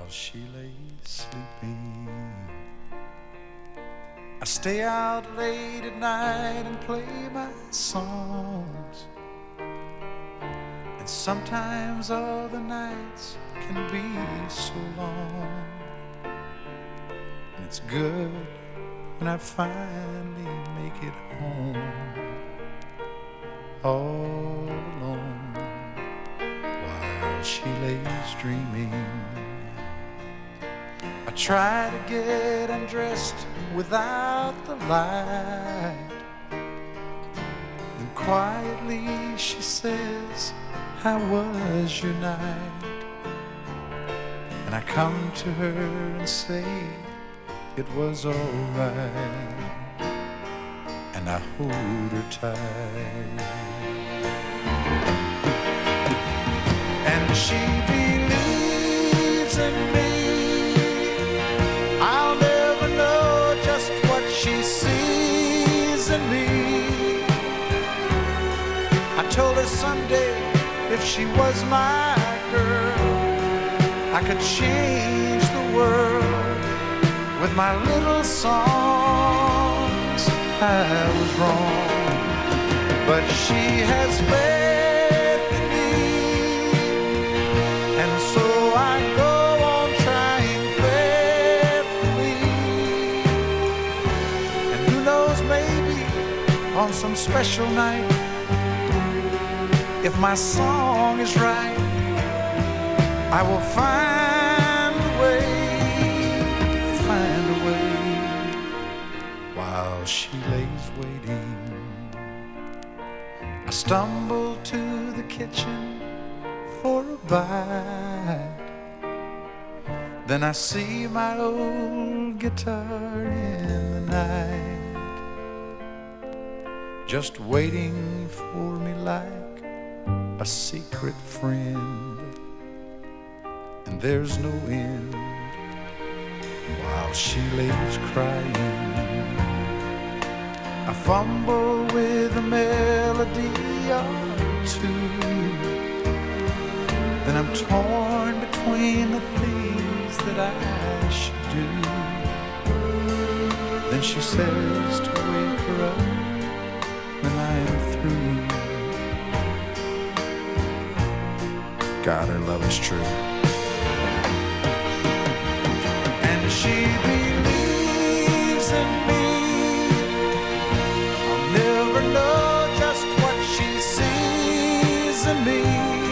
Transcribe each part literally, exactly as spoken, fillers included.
she lay sleeping. I stay out late at night and play my songs, and sometimes all the nights can be so long. And it's good when I finally make it home, all alone, while she lays dreaming. I try to get undressed without the light, then quietly she says, "How was your night?" And I come to her and say it was all right, and I hold her tight. And she believes in me. I'll never know just what she sees in me. I told her someday if she was my girl, I could change the world with my little songs. I was wrong, but she has faith in me, and so I go on trying faithfully. And who knows, maybe on some special night, if my song is right, I will find a way, find a way, while she lays waiting. I stumble to the kitchen for a bite, then I see my old guitar in the night, just waiting for me like a secret friend. And there's no end while she lays crying. I fumble with a melody or two, then I'm torn between the things that I should do. Then she says to wake her up when I am through. God, her love is true. She believes in me. I'll never know just what she sees in me.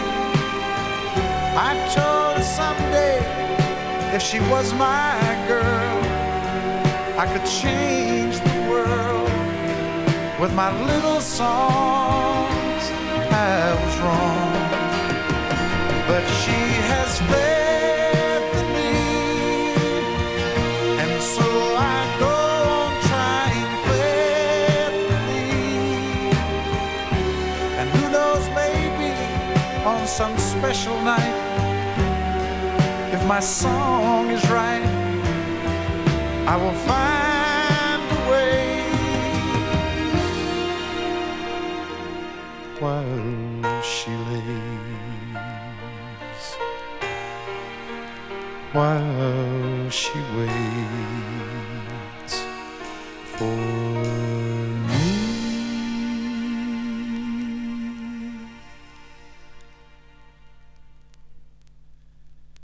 I told her someday if she was my girl, I could change the world with my little songs. I was wrong, but she has faith. On some special night, if my song is right, I will find a way, while she lays, while she waits.